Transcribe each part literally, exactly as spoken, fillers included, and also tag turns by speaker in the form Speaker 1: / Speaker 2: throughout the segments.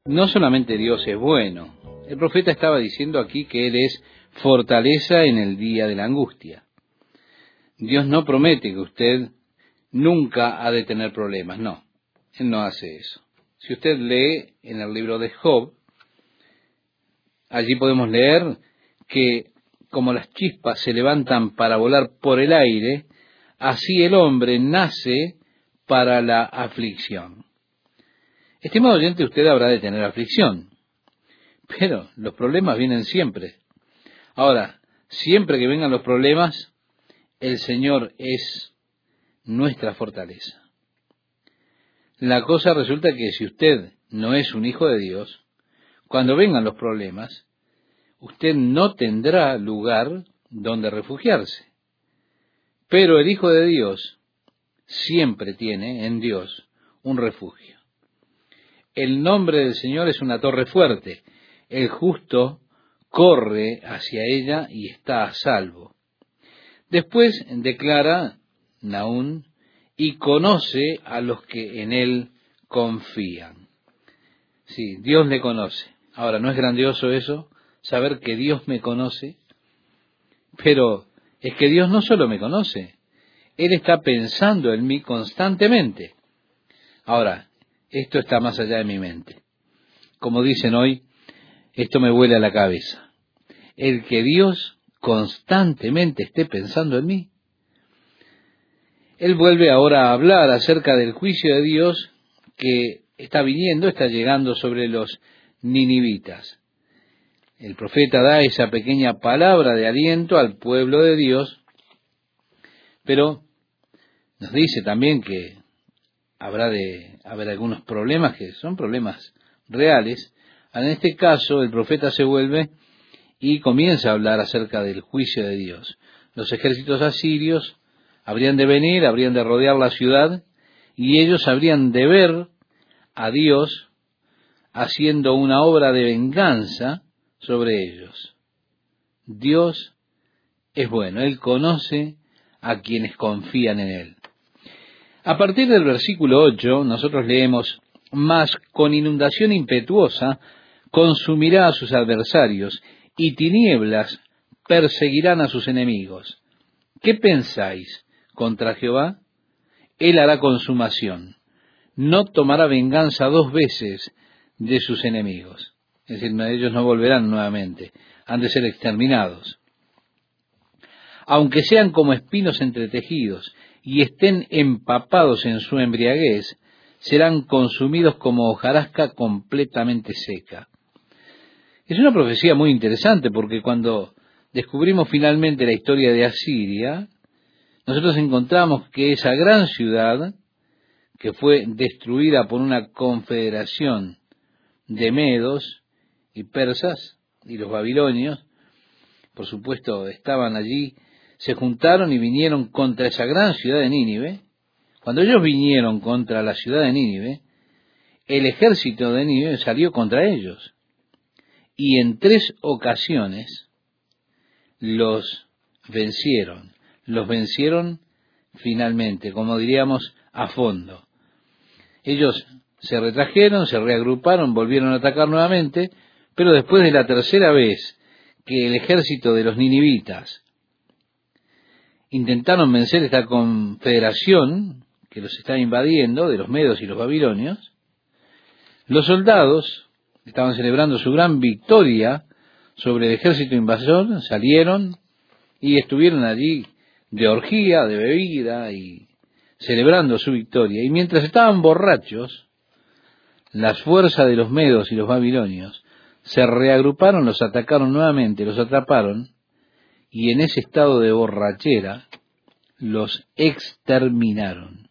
Speaker 1: No solamente Dios es bueno, el profeta estaba diciendo aquí que Él es fortaleza en el día de la angustia. Dios no promete que usted nunca ha de tener problemas, no, Él no hace eso. Si usted lee en el libro de Job, allí podemos leer que como las chispas se levantan para volar por el aire, así el hombre nace para la aflicción. Estimado oyente, usted habrá de tener aflicción, pero los problemas vienen siempre. Ahora, siempre que vengan los problemas, el Señor es nuestra fortaleza. La cosa resulta que si usted no es un hijo de Dios, cuando vengan los problemas, usted no tendrá lugar donde refugiarse. Pero el Hijo de Dios siempre tiene en Dios un refugio. El nombre del Señor es una torre fuerte. El justo corre hacia ella y está a salvo. Después declara Nahum, y conoce a los que en él confían. Sí, Dios le conoce. Ahora, ¿no es grandioso eso? Saber que Dios me conoce. Pero es que Dios no solo me conoce, Él está pensando en mí constantemente. Ahora, esto está más allá de mi mente. Como dicen hoy, esto me vuela la cabeza. El que Dios constantemente esté pensando en mí. Él vuelve ahora a hablar acerca del juicio de Dios que está viniendo, está llegando sobre los ninivitas. El profeta da esa pequeña palabra de aliento al pueblo de Dios, pero nos dice también que habrá de haber algunos problemas que son problemas reales. En este caso, el profeta se vuelve y comienza a hablar acerca del juicio de Dios. Los ejércitos asirios habrían de venir, habrían de rodear la ciudad, y ellos habrían de ver a Dios haciendo una obra de venganza sobre ellos. Dios es bueno, Él conoce a quienes confían en Él. A partir del versículo ocho, nosotros leemos, mas con inundación impetuosa consumirá a sus adversarios, y tinieblas perseguirán a sus enemigos. ¿Qué pensáis contra Jehová? Él hará consumación. No tomará venganza dos veces de sus enemigos. Es decir, ellos no volverán nuevamente, han de ser exterminados. Aunque sean como espinos entretejidos y estén empapados en su embriaguez, serán consumidos como hojarasca completamente seca. Es una profecía muy interesante porque cuando descubrimos finalmente la historia de Asiria, nosotros encontramos que esa gran ciudad, que fue destruida por una confederación de medos y persas, y los babilonios, por supuesto, estaban allí, se juntaron y vinieron contra esa gran ciudad de Nínive. Cuando ellos vinieron contra la ciudad de Nínive, el ejército de Nínive salió contra ellos. Y en tres ocasiones los vencieron. Los vencieron finalmente, como diríamos, a fondo. Ellos se retrajeron, se reagruparon, volvieron a atacar nuevamente, pero después de la tercera vez que el ejército de los ninivitas intentaron vencer esta confederación que los estaba invadiendo, de los medos y los babilonios, los soldados estaban celebrando su gran victoria sobre el ejército invasor, salieron y estuvieron allí de orgía, de bebida y celebrando su victoria. Y mientras estaban borrachos, las fuerzas de los medos y los babilonios se reagruparon, los atacaron nuevamente, los atraparon, y en ese estado de borrachera los exterminaron.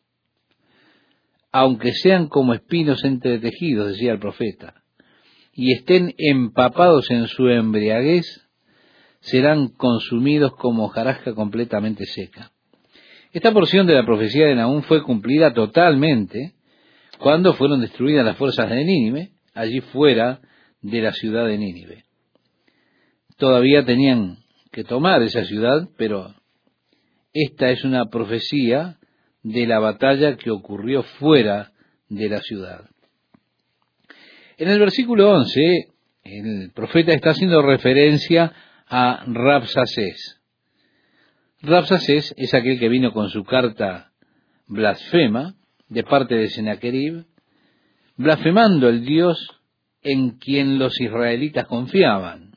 Speaker 1: Aunque sean como espinos entretejidos, decía el profeta, y estén empapados en su embriaguez, serán consumidos como hojarasca completamente seca. Esta porción de la profecía de Nahum fue cumplida totalmente cuando fueron destruidas las fuerzas de Nínive, allí fuera de la ciudad de Nínive. Todavía tenían que tomar esa ciudad, pero esta es una profecía de la batalla que ocurrió fuera de la ciudad. En el versículo once, el profeta está haciendo referencia a Rabsacés. Rabsacés es aquel que vino con su carta blasfema de parte de Sennacherib, blasfemando el Dios en quien los israelitas confiaban.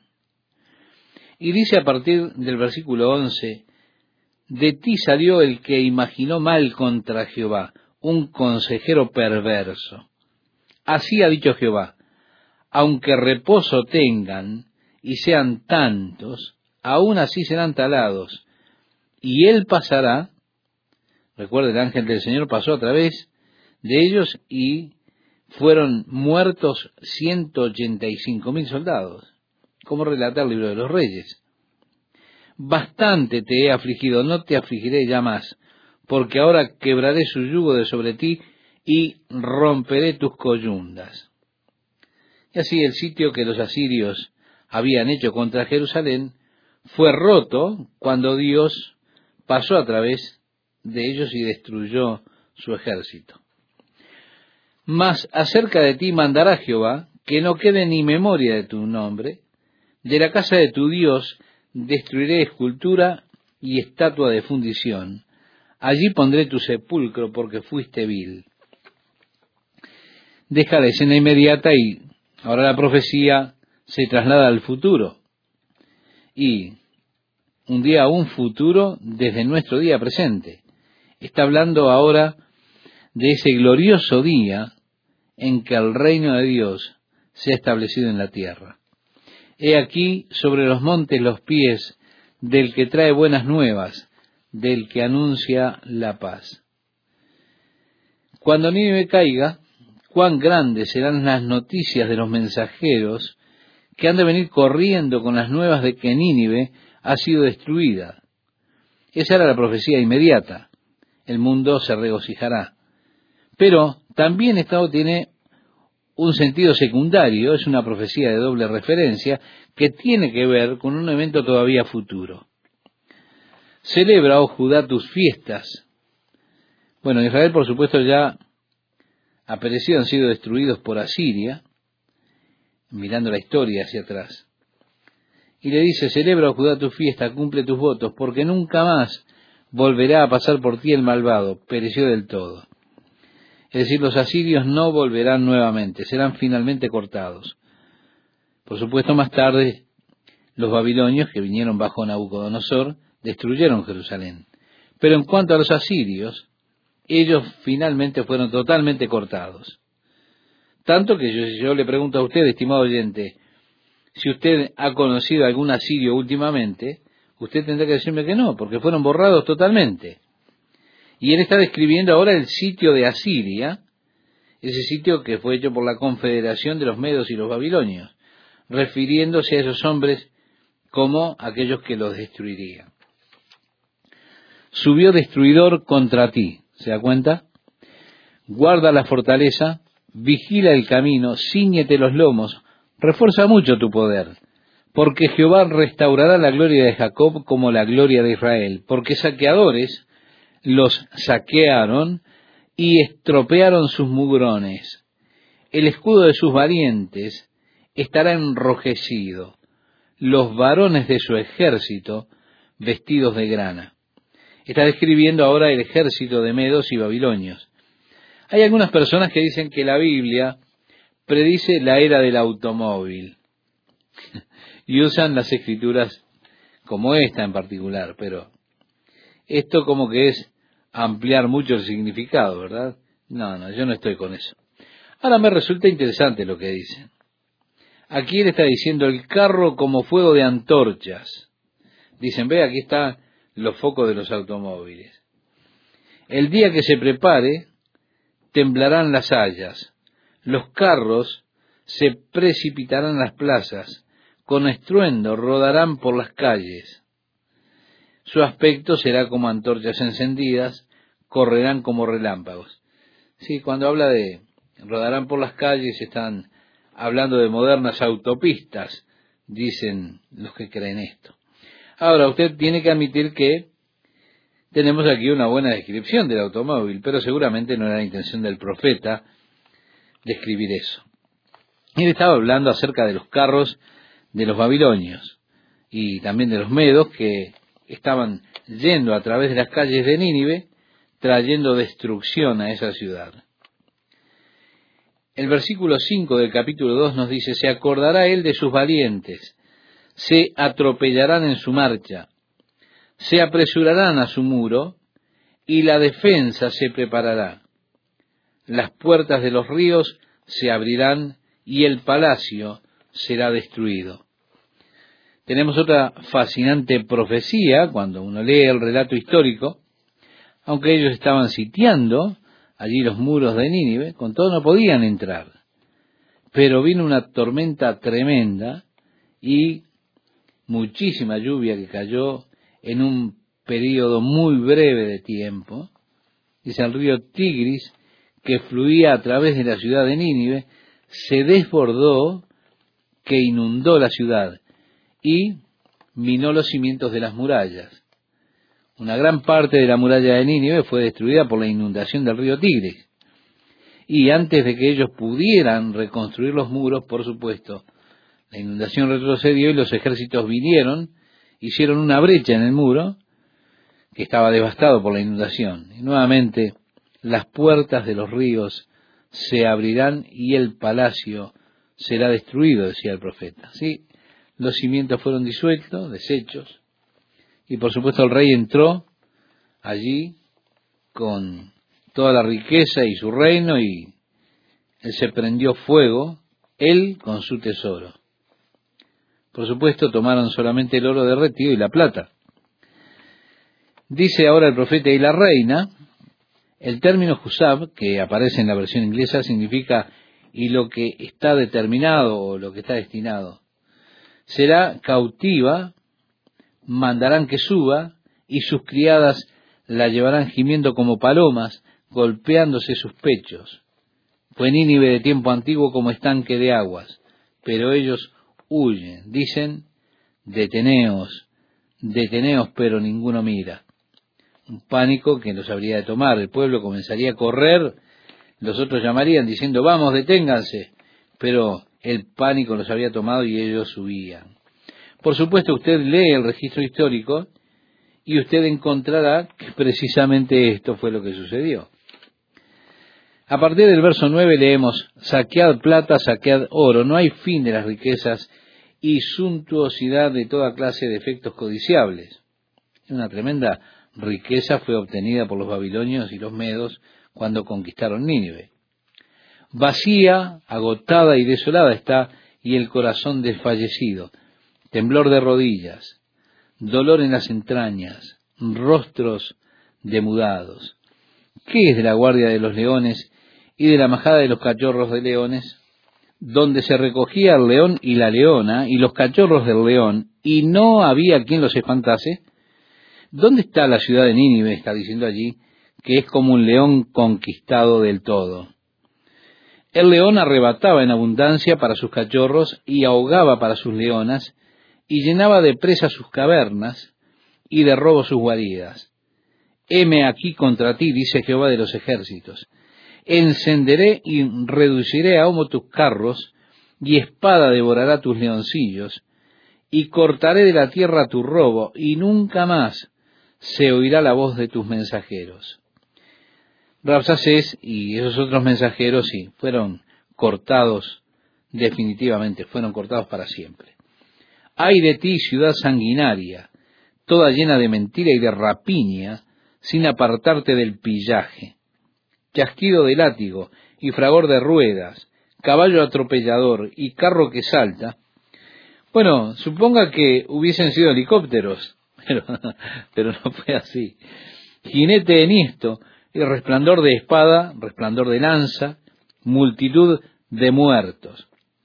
Speaker 1: Y dice a partir del versículo once, de ti salió el que imaginó mal contra Jehová, un consejero perverso. Así ha dicho Jehová, aunque reposo tengan y sean tantos, aún así serán talados, y él pasará. Recuerde, el ángel del Señor pasó a través de ellos y fueron muertos ciento ochenta y cinco mil soldados, como relata el libro de los Reyes. Bastante te he afligido, no te afligiré ya más, porque ahora quebraré su yugo de sobre ti y romperé tus coyundas. Y así el sitio que los asirios habían hecho contra Jerusalén fue roto cuando Dios pasó a través de ellos y destruyó su ejército. Mas acerca de ti mandará Jehová, que no quede ni memoria de tu nombre, de la casa de tu Dios destruiré escultura y estatua de fundición, allí pondré tu sepulcro porque fuiste vil. Deja la escena inmediata y ahora la profecía se traslada al futuro. Y un día a un futuro desde nuestro día presente. Está hablando ahora de ese glorioso día en que el reino de Dios se ha establecido en la tierra. He aquí sobre los montes los pies del que trae buenas nuevas, del que anuncia la paz. Cuando Nínive caiga, cuán grandes serán las noticias de los mensajeros que han de venir corriendo con las nuevas de que Nínive ha sido destruida. Esa era la profecía inmediata. El mundo se regocijará. Pero también esto tiene un sentido secundario, es una profecía de doble referencia que tiene que ver con un evento todavía futuro. Celebra, oh Judá, tus fiestas. Bueno, Israel, por supuesto, ya ha perecido, han sido destruidos por Asiria, mirando la historia hacia atrás. Y le dice, celebra, oh Judá, tu fiesta, cumple tus votos, porque nunca más volverá a pasar por ti el malvado, pereció del todo. Es decir, los asirios no volverán nuevamente, serán finalmente cortados. Por supuesto, más tarde, los babilonios, que vinieron bajo Nabucodonosor, destruyeron Jerusalén. Pero en cuanto a los asirios, ellos finalmente fueron totalmente cortados. Tanto que yo, yo le pregunto a usted, estimado oyente, si usted ha conocido algún asirio últimamente, usted tendrá que decirme que no, porque fueron borrados totalmente. Y él está describiendo ahora el sitio de Asiria, ese sitio que fue hecho por la confederación de los medos y los babilonios, refiriéndose a esos hombres como aquellos que los destruirían. Subió destruidor contra ti, ¿se da cuenta? Guarda la fortaleza, vigila el camino, cíñete los lomos, refuerza mucho tu poder, porque Jehová restaurará la gloria de Jacob como la gloria de Israel, porque saqueadores los saquearon y estropearon sus mugrones. El escudo de sus valientes estará enrojecido, los varones de su ejército vestidos de grana. Está describiendo ahora el ejército de medos y babilonios. Hay algunas personas que dicen que la Biblia predice la era del automóvil y usan las escrituras como esta en particular, pero esto como que es ampliar mucho el significado, ¿verdad? No, no, yo no estoy con eso. Ahora me resulta interesante lo que dicen. Aquí él está diciendo el carro como fuego de antorchas. Dicen, ve, aquí están los focos de los automóviles. El día que se prepare, temblarán las hayas. Los carros se precipitarán a las plazas. Con estruendo rodarán por las calles. Su aspecto será como antorchas encendidas, correrán como relámpagos. Sí, cuando habla de rodarán por las calles, están hablando de modernas autopistas, dicen los que creen esto. Ahora, usted tiene que admitir que tenemos aquí una buena descripción del automóvil, pero seguramente no era la intención del profeta describir eso. Él estaba hablando acerca de los carros de los babilonios y también de los medos que estaban yendo a través de las calles de Nínive, trayendo destrucción a esa ciudad. El versículo cinco del capítulo dos nos dice: se acordará él de sus valientes, se atropellarán en su marcha, se apresurarán a su muro, y la defensa se preparará. Las puertas de los ríos se abrirán, y el palacio será destruido. Tenemos otra fascinante profecía cuando uno lee el relato histórico. Aunque ellos estaban sitiando allí los muros de Nínive, con todo no podían entrar. Pero vino una tormenta tremenda y muchísima lluvia que cayó en un período muy breve de tiempo. Dice, el río Tigris, que fluía a través de la ciudad de Nínive, se desbordó, que inundó la ciudad y minó los cimientos de las murallas. Una gran parte de la muralla de Nínive fue destruida por la inundación del río Tigris. Y antes de que ellos pudieran reconstruir los muros, por supuesto, la inundación retrocedió y los ejércitos vinieron, hicieron una brecha en el muro, que estaba devastado por la inundación. Y nuevamente, las puertas de los ríos se abrirán y el palacio será destruido, decía el profeta. Sí, los cimientos fueron disueltos, deshechos, y por supuesto el rey entró allí con toda la riqueza y su reino, y él se prendió fuego, él con su tesoro. Por supuesto tomaron solamente el oro derretido y la plata. Dice ahora el profeta: y la reina, el término Husab, que aparece en la versión inglesa, significa y lo que está determinado o lo que está destinado, será cautiva, mandarán que suba, y sus criadas la llevarán gimiendo como palomas, golpeándose sus pechos. Fue Nínive de tiempo antiguo como estanque de aguas, pero ellos huyen, dicen, deteneos, deteneos, pero ninguno mira. Un pánico que los habría de tomar, el pueblo comenzaría a correr, los otros llamarían diciendo, vamos, deténganse, pero el pánico los había tomado y ellos huían. Por supuesto, usted lee el registro histórico y usted encontrará que precisamente esto fue lo que sucedió. A partir del verso nueve leemos, saquead plata, saquead oro, no hay fin de las riquezas y suntuosidad de toda clase de efectos codiciables. Una tremenda riqueza fue obtenida por los babilonios y los medos cuando conquistaron Nínive. Vacía, agotada y desolada está, y el corazón desfallecido, temblor de rodillas, dolor en las entrañas, rostros demudados. ¿Qué es de la guardia de los leones y de la majada de los cachorros de leones? Donde se recogía el león y la leona y los cachorros del león, y no había quien los espantase. ¿Dónde está la ciudad de Nínive? Está diciendo allí, que es como un león conquistado del todo. El león arrebataba en abundancia para sus cachorros y ahogaba para sus leonas, y llenaba de presa sus cavernas y de robo sus guaridas. Heme aquí contra ti, dice Jehová de los ejércitos. Encenderé y reduciré a humo tus carros, y espada devorará tus leoncillos, y cortaré de la tierra tu robo, y nunca más se oirá la voz de tus mensajeros. Rabsacés y esos otros mensajeros, sí, fueron cortados definitivamente, fueron cortados para siempre. Ay de ti, ciudad sanguinaria, toda llena de mentira y de rapiña, sin apartarte del pillaje. Chasquido de látigo y fragor de ruedas, caballo atropellador y carro que salta. Bueno, suponga que hubiesen sido helicópteros, pero, pero no fue así. Jinete enhiesto y resplandor de espada, resplandor de lanza, multitud de muertos.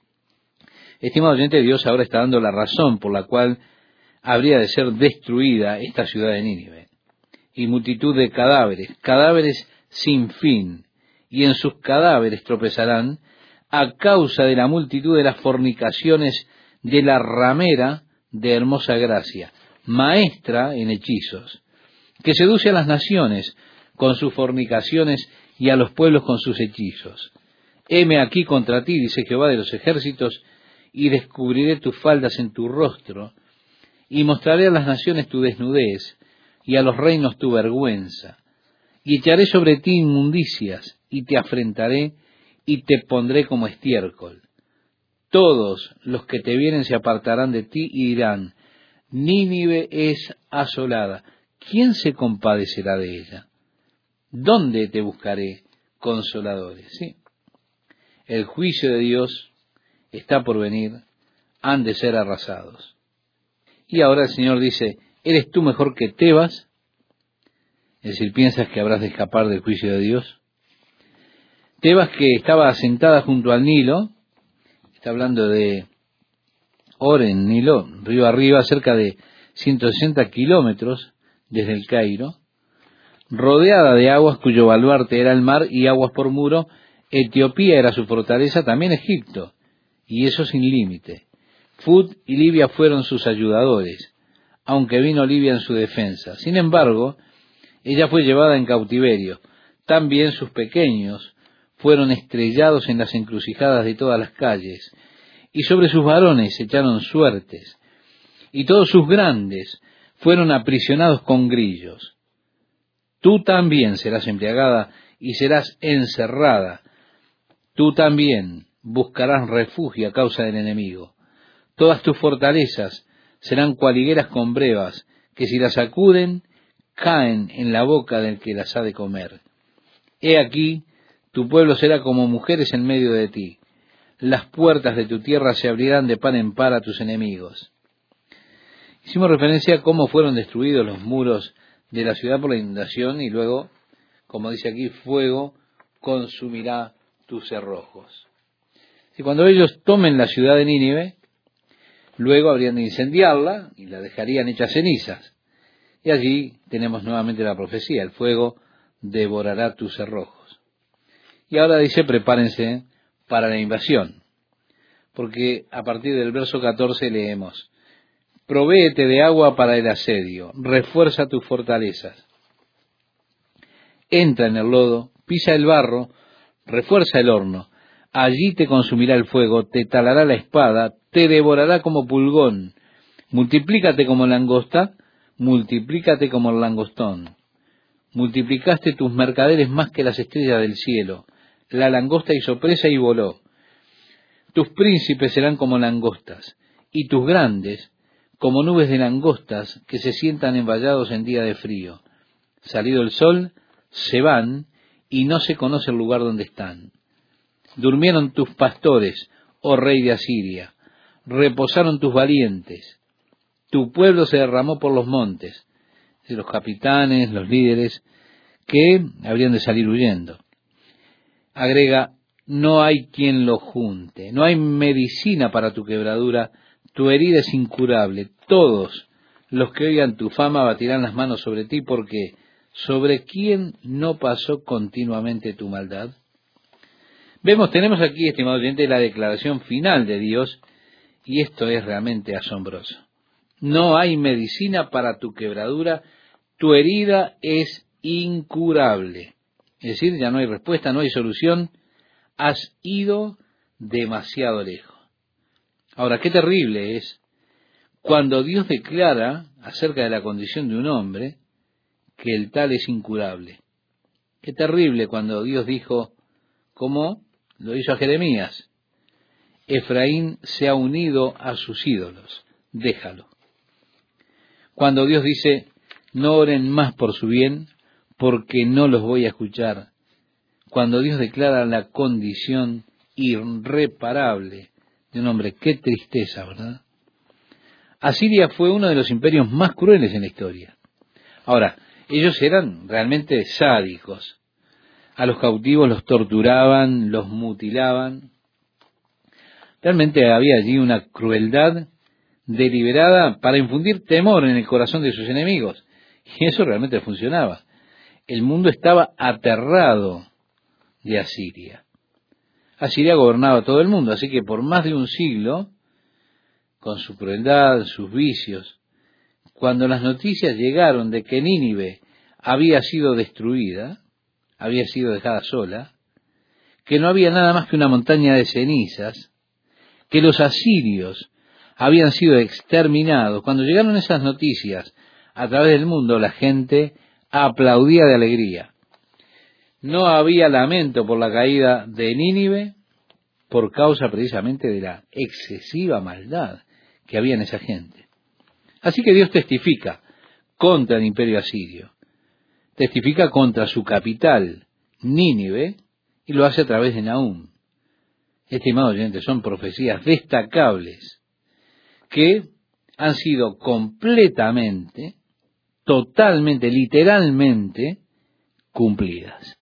Speaker 1: Estimado oyente, Dios ahora está dando la razón por la cual habría de ser destruida esta ciudad de Nínive. Y multitud de cadáveres, cadáveres sin fin, y en sus cadáveres tropezarán a causa de la multitud de las fornicaciones de la ramera de hermosa gracia, maestra en hechizos, que seduce a las naciones con sus fornicaciones y a los pueblos con sus hechizos. Heme aquí contra ti, dice Jehová de los ejércitos, y descubriré tus faldas en tu rostro, y mostraré a las naciones tu desnudez, y a los reinos tu vergüenza, y echaré sobre ti inmundicias, y te afrentaré, y te pondré como estiércol. Todos los que te vienen se apartarán de ti y dirán, Nínive es asolada, ¿quién se compadecerá de ella? ¿Dónde te buscaré consoladores? ¿Sí? El juicio de Dios está por venir, han de ser arrasados. Y ahora el Señor dice, ¿eres tú mejor que Tebas? Es decir, ¿piensas que habrás de escapar del juicio de Dios? Tebas, que estaba asentada junto al Nilo, está hablando de Oren, Nilo, río arriba, cerca de ciento sesenta kilómetros desde el Cairo, rodeada de aguas cuyo baluarte era el mar y aguas por muro. Etiopía era su fortaleza, también Egipto, y eso sin límite. Fut y Libia fueron sus ayudadores, aunque vino Libia en su defensa. Sin embargo, ella fue llevada en cautiverio. También sus pequeños fueron estrellados en las encrucijadas de todas las calles, y sobre sus varones echaron suertes, y todos sus grandes fueron aprisionados con grillos. Tú también serás embriagada y serás encerrada. Tú también buscarás refugio a causa del enemigo. Todas tus fortalezas serán cual higueras con brevas, que si las sacuden, caen en la boca del que las ha de comer. He aquí, tu pueblo será como mujeres en medio de ti. Las puertas de tu tierra se abrirán de par en par a tus enemigos. Hicimos referencia a cómo fueron destruidos los muros de la ciudad por la inundación, y luego, como dice aquí, fuego consumirá tus cerrojos. Y cuando ellos tomen la ciudad de Nínive, luego habrían de incendiarla y la dejarían hecha cenizas. Y allí tenemos nuevamente la profecía, el fuego devorará tus cerrojos. Y ahora dice, prepárense para la invasión, porque a partir del verso catorce leemos, provéete de agua para el asedio, refuerza tus fortalezas. Entra en el lodo, pisa el barro, refuerza el horno. Allí te consumirá el fuego, te talará la espada, te devorará como pulgón. Multiplícate como langosta, multiplícate como el langostón. Multiplicaste tus mercaderes más que las estrellas del cielo. La langosta hizo presa y voló. Tus príncipes serán como langostas, y tus grandes como nubes de langostas que se sientan envallados en día de frío. Salido el sol, se van, y no se conoce el lugar donde están. Durmieron tus pastores, oh rey de Asiria, reposaron tus valientes. Tu pueblo se derramó por los montes, de los capitanes, los líderes, que habrían de salir huyendo. Agrega, no hay quien lo junte, no hay medicina para tu quebradura, tu herida es incurable. Todos los que oigan tu fama batirán las manos sobre ti, porque ¿sobre quién no pasó continuamente tu maldad? Vemos, tenemos aquí, estimado oyente, la declaración final de Dios, y esto es realmente asombroso. No hay medicina para tu quebradura, tu herida es incurable. Es decir, ya no hay respuesta, no hay solución, has ido demasiado lejos. Ahora, qué terrible es cuando Dios declara acerca de la condición de un hombre que el tal es incurable. Qué terrible cuando Dios dijo, como lo hizo a Jeremías, Efraín se ha unido a sus ídolos, déjalo. Cuando Dios dice, no oren más por su bien, porque no los voy a escuchar. Cuando Dios declara la condición irreparable de un hombre, qué tristeza, ¿verdad? Asiria fue uno de los imperios más crueles en la historia. Ahora, ellos eran realmente sádicos. A los cautivos los torturaban, los mutilaban. Realmente había allí una crueldad deliberada para infundir temor en el corazón de sus enemigos. Y eso realmente funcionaba. El mundo estaba aterrado de Asiria. Asiria gobernaba todo el mundo, así que por más de un siglo, con su crueldad, sus vicios, cuando las noticias llegaron de que Nínive había sido destruida, había sido dejada sola, que no había nada más que una montaña de cenizas, que los asirios habían sido exterminados. Cuando llegaron esas noticias a través del mundo, la gente aplaudía de alegría. No había lamento por la caída de Nínive por causa precisamente de la excesiva maldad que había en esa gente. Así que Dios testifica contra el imperio asirio, testifica contra su capital, Nínive, y lo hace a través de Nahum. Estimados oyentes, son profecías destacables que han sido completamente, totalmente, literalmente cumplidas.